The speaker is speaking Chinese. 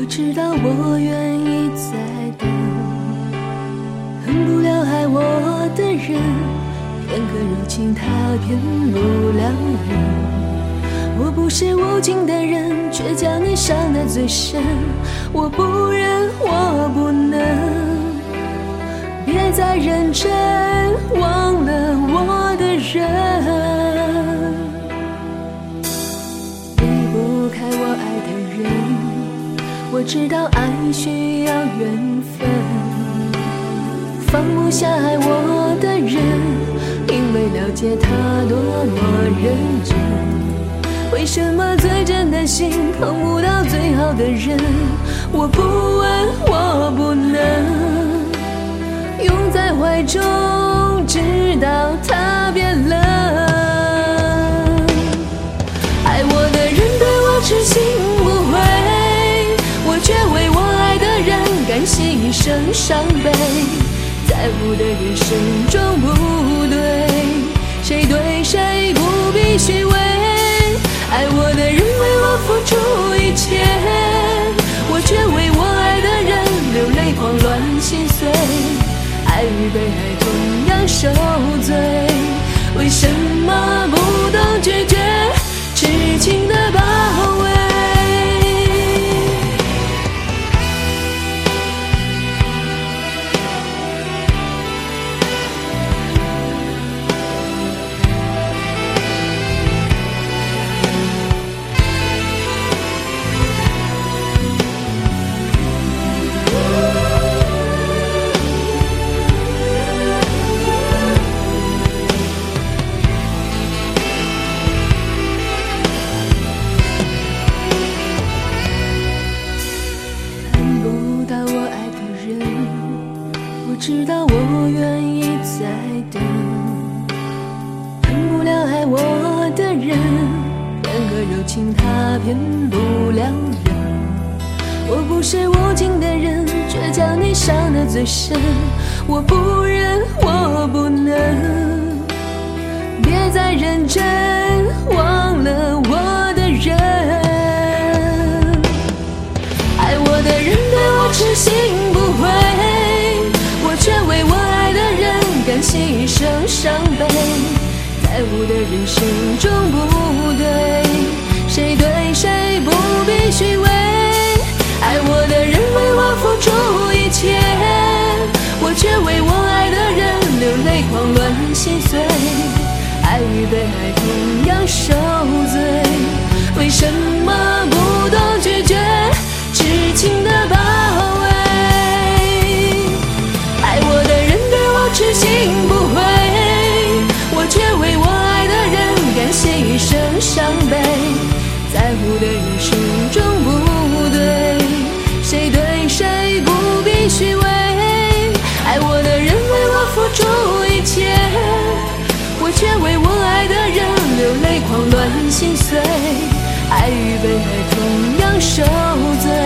知道我愿意再等，恨不了爱我的人，片刻柔情他骗不了人。我不是无情的人，却将你伤得最深。我不忍，我不能，别再认真忘了我的人。离不开我爱的人，我知道爱需要缘分，放不下爱我的人，因为了解他多么认真。为什么最真的心碰不到最好的人？我不问，我不能拥在怀中，直到他变冷。爱我的人对我痴心不悔，我却为我爱的人甘心一生伤悲。在乎的人始终不对，谁对谁不必虚伪。爱我的人为我付出一切，我却为我爱的人流泪狂乱心碎。爱与被爱同样受罪，为什么不懂拒绝痴情的包围？知道我愿意再等，恨不了爱我的人，片刻柔情他骗不了人。我不是无情的人，却将你伤得最深。我不忍，我不能，别再认真忘了我的人。爱我的人对我痴心不悔，却为我爱的人甘心一生伤悲。在乎的人始终不对，谁对谁不必虚伪。爱我的人为我付出一切，我却为我爱的人流泪狂乱心碎。爱与被爱同样受罪，为什么不懂拒绝痴情的包围？痴心不悔，我却为我爱的人甘心一生伤悲。在乎的人始终不对，谁对谁不必虚伪。爱我的人为我付出一切，我却为我爱的人流泪狂乱心碎。爱与被爱同样受罪，